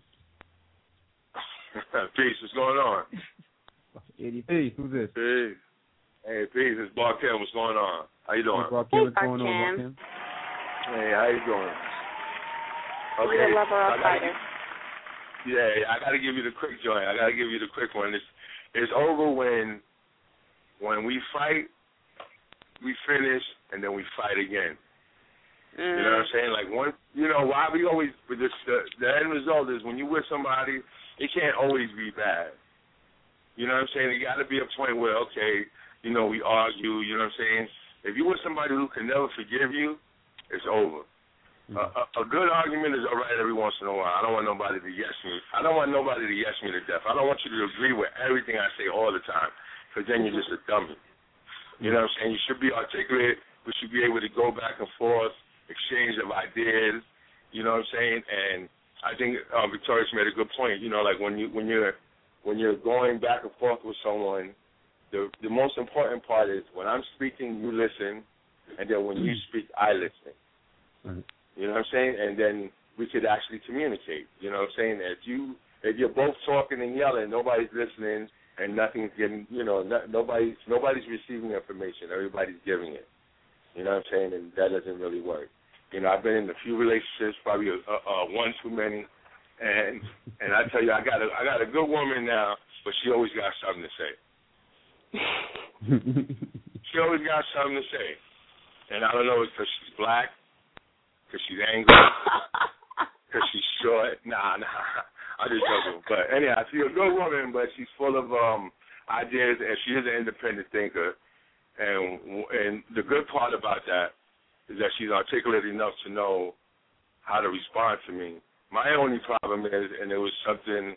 Peace, what's going on? Eddie, peace, who's this? Peace. Hey, peace, it's Barcam, what's going on? How you doing? Hey, Barcam, what's going on, Barcam? Hey, how you doing? Okay. You're a lover of fighter. Yeah, I got to give you the quick joint. I got to give you the quick one. It's over when we fight, we finish, and then we fight again. You know what I'm saying? Like, why we always, the end result is when you with somebody, it can't always be bad. You know what I'm saying? It got to be a point where, okay, we argue, you know what I'm saying? If you with somebody who can never forgive you, it's over. A good argument is all right every once in a while. I don't want nobody to yes me. I don't want nobody to yes me to death. I don't want you to agree with everything I say all the time because then you're just a dummy. You know what I'm saying? You should be articulate. We should be able to go back and forth, exchange of ideas. You know what I'm saying? And I think Victoria's made a good point. Like when you're going back and forth with someone, the most important part is when I'm speaking, you listen, and then when you speak, I listen. Right. You know what I'm saying? And then we could actually communicate. You know what I'm saying? If you're both talking and yelling, nobody's listening, and nothing's getting, nobody's receiving information. Everybody's giving it. You know what I'm saying? And that doesn't really work. I've been in a few relationships, probably one too many, and I tell you, I got a good woman now, but she always got something to say. She always got something to say, and I don't know if it's because she's black, because she's angry, because she's short. Nah, I'm just joking. But anyhow, she's a good woman, but she's full of ideas, and she is an independent thinker. And the good part about that is that she's articulate enough to know how to respond to me. My only problem is, and it was something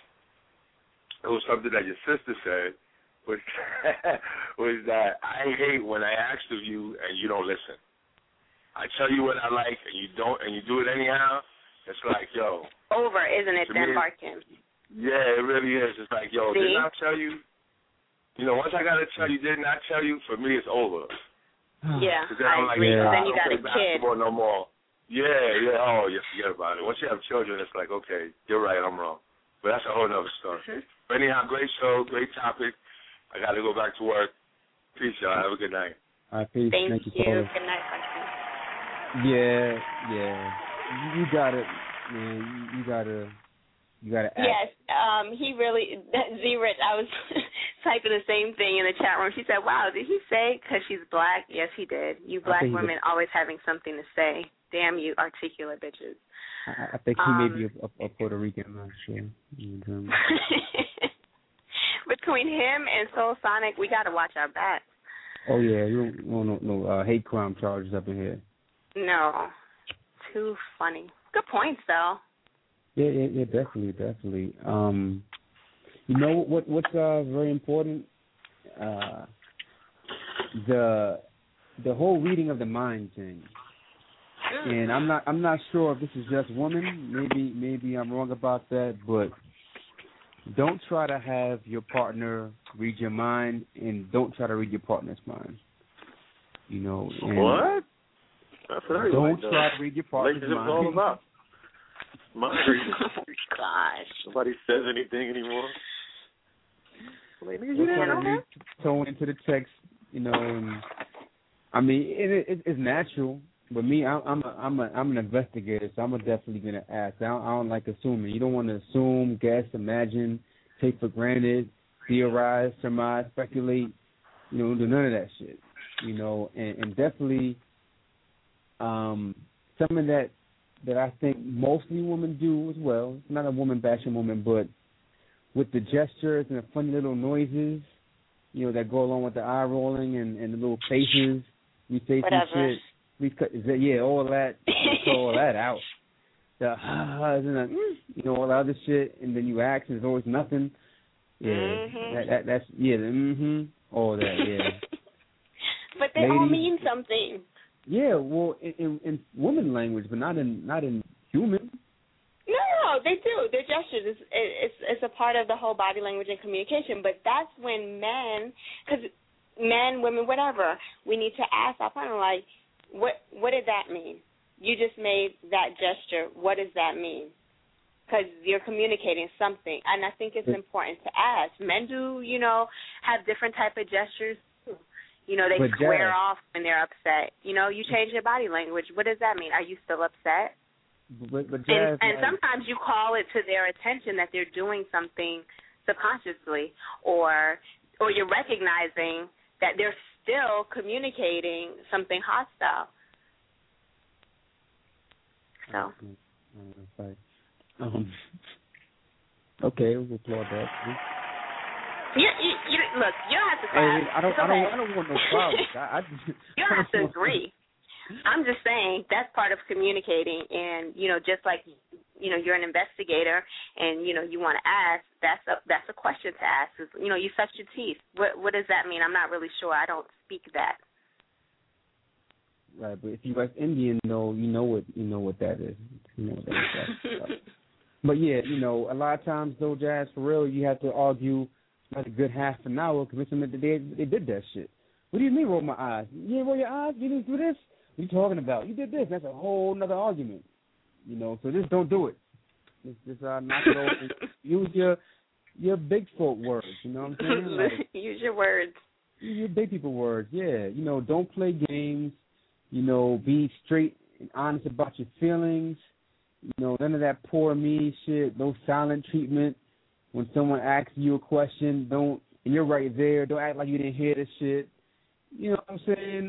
that your sister said, was that I hate when I ask of you and you don't listen. I tell you what I like and you don't, and you do it anyhow. It's like, yo. Over, isn't it, then, Barkin? Yeah, it really is. It's like, yo, See? didn't I tell you? Once I got to tell you, didn't I tell you? For me, it's over. Yeah, I agree. Then you got a kid. No more. Yeah. Oh, you forget about it. Once you have children, it's like, okay, you're right, I'm wrong. But that's a whole other story. Mm-hmm. But anyhow, great show, great topic. I got to go back to work. Peace, y'all. Have a good night. All right, peace. Thank you. Good night, Barkin. Yeah. You got it, man. You gotta act. Yes, he really, Z-Rich, I was typing the same thing in the chat room. She said, wow, did he say because she's black? Yes, he did. You black women always having something to say. Damn you articulate bitches. I think he may be a Puerto Rican, I'm not sure. Between him and Soul Sonic, we got to watch our backs. Oh, yeah, you don't want no hate crime charges up in here. No. Too funny. Good points, though. Yeah, definitely. What's very important? The whole reading of the mind thing. And I'm not sure if this is just women. Maybe I'm wrong about that, but don't try to have your partner read your mind, and don't try to read your partner's mind. What? That's what don't try to read your partner's mind. All about. Mind reading. Oh, gosh. Nobody says anything anymore. Like, you didn't know that? Tone into the text, and it's natural. But me, I'm an investigator, so I'm definitely gonna ask. I don't like assuming. You don't want to assume, guess, imagine, take for granted, theorize, surmise, speculate. Don't do none of that shit. And definitely, something that I think mostly women do as well. It's not a woman bashing woman, but with the gestures and the funny little noises, that go along with the eye rolling and the little faces, we say some shit. All that. Throw all that out. All the other shit, and then you ask, and there's always nothing. Yeah, mm-hmm. That's all that. Yeah. But they all mean something. Yeah, well, in woman language, but not in human. No, they do. Their gestures. It's a part of the whole body language and communication. But that's when men, women, whatever, we need to ask our partner, like, what did that mean? You just made that gesture. What does that mean? Because you're communicating something. And I think it's important to ask. Men do, have different type of gestures too. They square off when they're upset. You change your body language. What does that mean? Are you still upset? But Jazz, and sometimes you call it to their attention that they're doing something subconsciously, or you're recognizing that they're still communicating something hostile. So. Okay, we'll applaud that. You look, you don't have to clap. I don't want no problems. You don't have to agree. I'm just saying that's part of communicating, and just like you're an investigator, and you want to ask. That's a question to ask. You sucked your teeth. What does that mean? I'm not really sure. I don't speak that. Right, but if you West Indian, you know what that is. But yeah, a lot of times though, Jazz, for real, you have to argue like a good half an hour convince them that they did that shit. What do you mean roll my eyes? You didn't roll your eyes? You didn't do this? What are you talking about? You did this. That's a whole other argument. You know, so just don't do it. Just knock it off and use your big folk words, you know what I'm saying? Like, use your words. Use your big people words, yeah. You know, don't play games. You know, be straight and honest about your feelings. You know, none of that poor me shit, no silent treatment. When someone asks you a question, and you're right there, don't act like you didn't hear the shit. You know what I'm saying?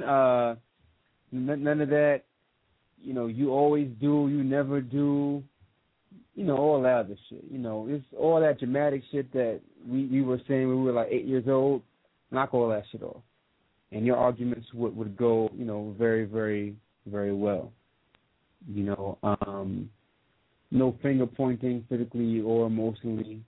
None of that, you know, you always do, you never do. You know, all that other shit. You know, it's all that dramatic shit that we were saying when we were like 8 years old. Knock all that shit off. And your arguments would go, you know, very, very, very well. You know, no finger pointing physically or emotionally.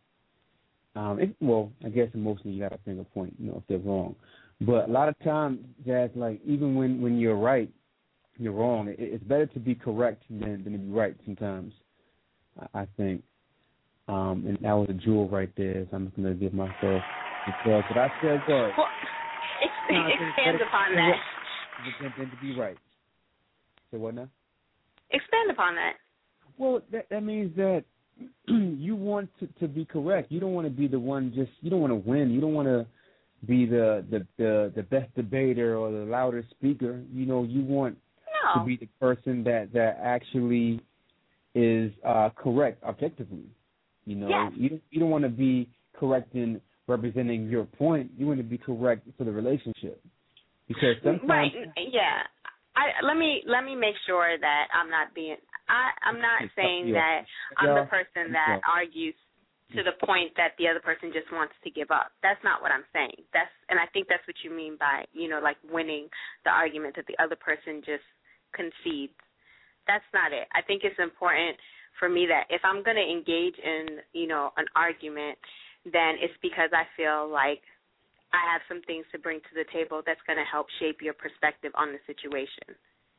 Well, I guess emotionally you got a finger point, you know, if they're wrong. But a lot of times, Jazz, like, even when you're right, you're wrong. It's better to be correct than to be right sometimes, I think. And that was a jewel right there, so I'm just going to give myself the applause. But I said, go. Well, expand upon that. Than to be right. So what now? Expand upon that. Well, that means that you want to be correct. You don't want to be the one you don't want to win. You don't want to be the best debater or the loudest speaker. You know, you want to be the person that actually is correct objectively. You know, yes. You don't want to be correct in representing your point. You want to be correct for the relationship. Because sometimes right, yeah. Let me make sure that I'm not being. I'm not saying that I'm the person that argues to the point that the other person just wants to give up. That's not what I'm saying. And I think that's what you mean by, you know, like winning the argument, that the other person just concedes. That's not it. I think it's important for me that if I'm going to engage in, you know, an argument, then it's because I feel like I have some things to bring to the table that's going to help shape your perspective on the situation.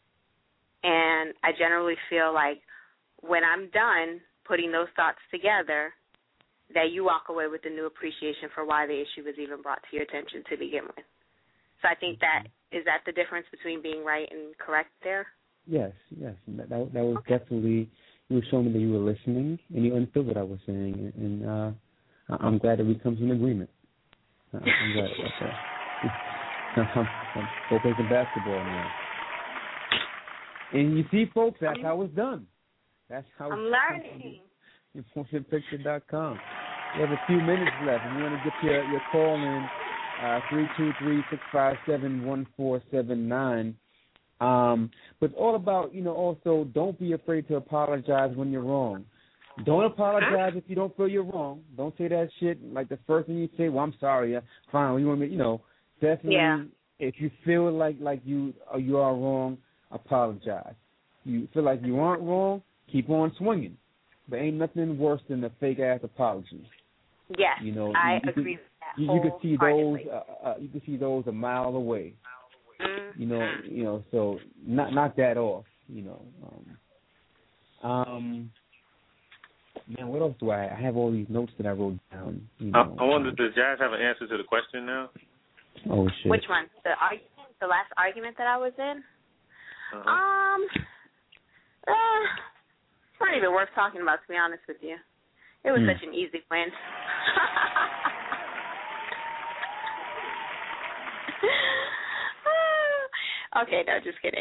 And I generally feel like when I'm done putting those thoughts together, that you walk away with a new appreciation for why the issue was even brought to your attention to begin with. So I think is that the difference between being right and correct there? Yes. That was definitely, you were showing me that you were listening and you understood what I was saying, and I'm glad that we come to an agreement. I'm glad about that. I'm go play some basketball now. And you see, folks, that's how it's done. That's how I'm learning. MotionPicture.com. We have a few minutes left. If you want to get your call in, 323-657-1479. But it's all about, you know, also don't be afraid to apologize when you're wrong. Don't apologize if you don't feel you're wrong. Don't say that shit like the first thing you say, well, I'm sorry, fine. What you want me, you know, definitely if you feel like you are wrong, apologize. You feel like you aren't wrong, keep on swinging. But ain't nothing worse than a fake-ass apology. Yes, you know, I agree with that. You can see those. You can see those a mile away. Mm-hmm. You know. So knock that off. You know. Man, what else do I have? All these notes that I wrote down. You know, I wonder, does Jazz have an answer to the question now? Oh shit. Which one? The last argument that I was in. It's not even worth talking about, to be honest with you. It was such an easy win. Okay, no, just kidding.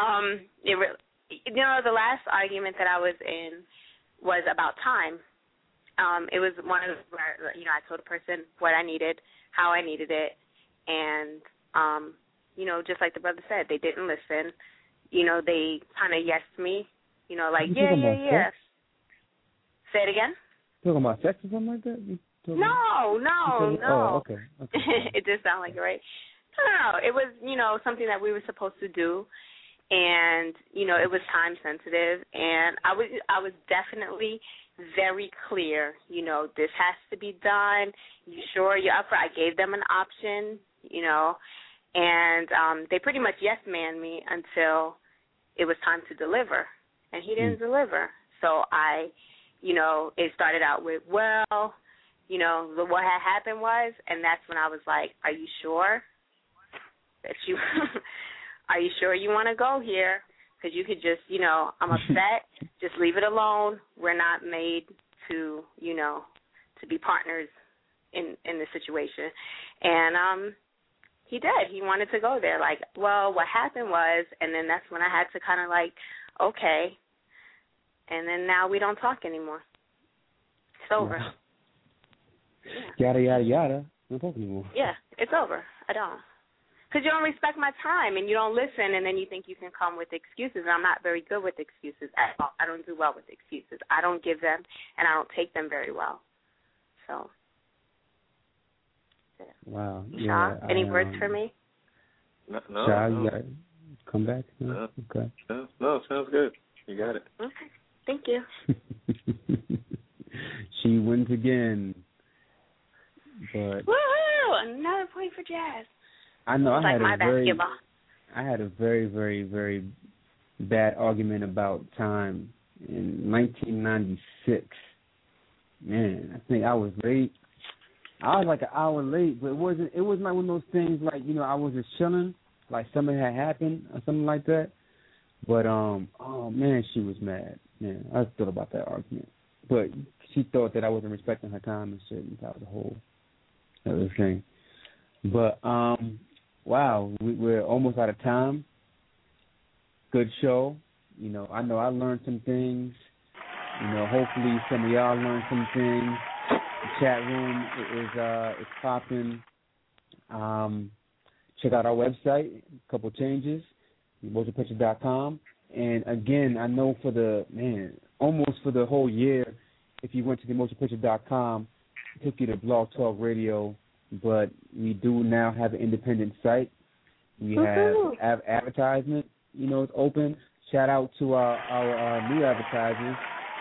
The last argument that I was in was about time. It was one of where, you know, I told a person what I needed, how I needed it, and, you know, just like the brother said, they didn't listen. You know, they kind of yesed me, you know, like, yeah. Say it again? Talking about sex or something like that? No. Oh, okay. It did sound like it, right? No. It was, you know, something that we were supposed to do, and, you know, it was time sensitive, and I was definitely very clear, you know, this has to be done. You sure you're up for it? I gave them an option, you know, and they pretty much yes-manned me until it was time to deliver, and he didn't deliver. So you know, it started out with, well, you know, what had happened was, and that's when I was like, are you sure? that you are you sure you want to go here? Because you could just, I'm upset. Just leave it alone. We're not made to, to be partners in the situation. And he did. He wanted to go there. Like, well, what happened was, and then that's when I had to kind of like, okay. And then now we don't talk anymore. It's over. Yeah. Yada, yada, yada. We don't talk anymore. Yeah, it's over. I don't. Because you don't respect my time and you don't listen, and then you think you can come with excuses. And I'm not very good with excuses at all. I don't do well with excuses. I don't give them, and I don't take them very well. So. Yeah. Wow. Shaw, any words for me? No. Shaw, you got to come back? No? Okay. No, sounds good. You got it. Okay. Thank you. She wins again. But woohoo! Another point for Jazz. I know. I had a very, very, very bad argument about time in 1996. Man, I think I was late. I was like an hour late, but it wasn't like one of those things like, I was just chilling, like something had happened or something like that. But oh man, she was mad. Man, I thought about that argument. But she thought that I wasn't respecting her time and shit, and that was the whole other thing. But wow, we're almost out of time. Good show. I know I learned some things. Hopefully some of y'all learned some things. The chat room is popping. Check out our website. A couple changes. Emotionpicture.com. And again, I know almost for the whole year, if you went to emotionpicture.com, it took you to Blog Talk Radio. But we do now have an independent site. We have advertisement. It's open. Shout out to our new advertisers.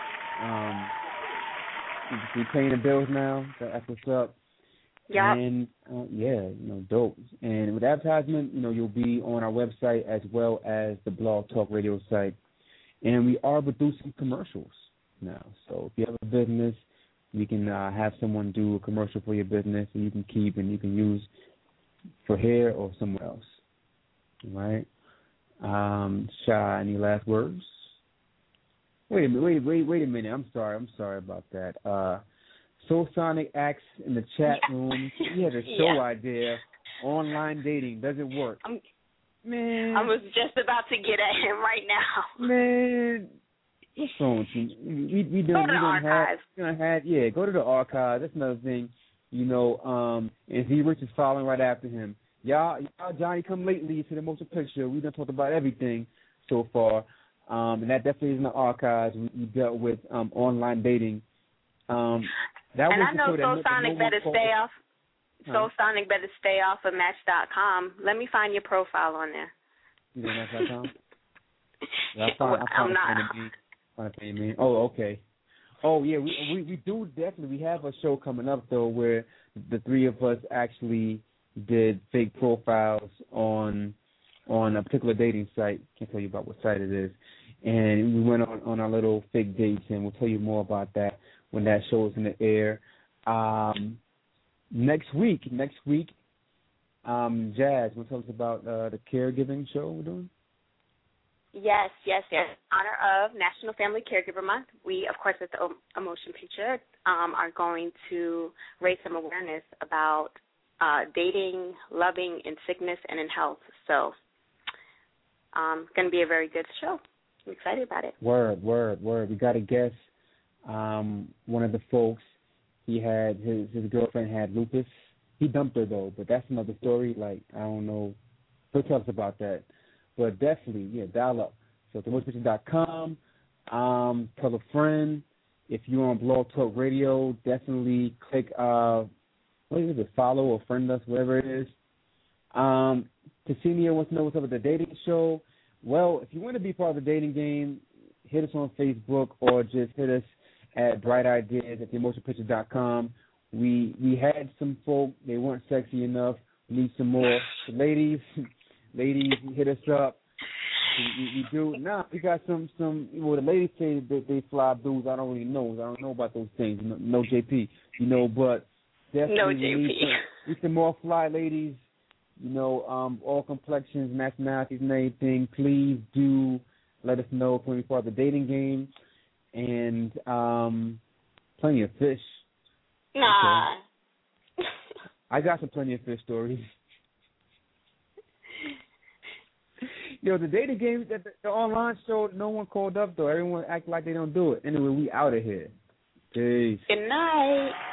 We're paying the bills now. That's what's up. Yeah. And dope. And with advertisement, you'll be on our website as well as the Blog Talk Radio site. And we are producing commercials now. So if you have a business, we can have someone do a commercial for your business, and you can keep and you can use for here or somewhere else. All right? Shy, any last words? Wait a minute. I'm sorry about that. Soul Sonic asks in the chat room, he had a show idea. Online dating doesn't work. Man, I was just about to get at him right now. Man, what's wrong with you? We go to the archives. Go to the archives. That's another thing. And Z Rich is following right after him. Y'all Johnny come lately to the Motion Picture. We done talked about everything so far. And that definitely is in the archives. We dealt with online dating. I know Soul Sonic better stay off. Soul Sonic better stay off of Match.com. Let me find your profile on there. You know Match.com? I'm not. Oh, okay. Oh, yeah, we do definitely. We have a show coming up, though, where the three of us actually did fake profiles on a particular dating site. Can't tell you about what site it is. And we went on our little fake dates, and we'll tell you more about that when that show is in the air. Next week, Jazz, will tell us about the caregiving show we're doing? Yes. In honor of National Family Caregiver Month, we, of course, at the Emotion Picture, are going to raise some awareness about dating, loving in sickness and in health. So going to be a very good show. I'm excited about it. Word. We got a guest. One of the folks, he had his girlfriend had lupus. He dumped her though, but that's another story. Like, I don't know. He'll tell us about that. But definitely, dial up. So themotionpicture.com. Tell a friend. If you're on Blog Talk Radio, definitely click follow or friend us, whatever it is. Tessenia wants to know what's up with the dating show. Well, if you want to be part of the dating game, hit us on Facebook or just hit us at brightideas@theemotionpicture.com. We had some folk, they weren't sexy enough. We need some more. So ladies, hit us up. We do. We got some. Well, the ladies say that they fly dudes. I don't really know. I don't know about those things. No JP. But definitely no JP. We need some more fly ladies. all complexions, nationalities, and everything. Please do let us know if you're part of the dating game, and plenty of fish. Nah. Okay. I got some plenty of fish stories. The dating game, the online show, no one called up though. Everyone act like they don't do it. Anyway, we out of here. Peace. Good night.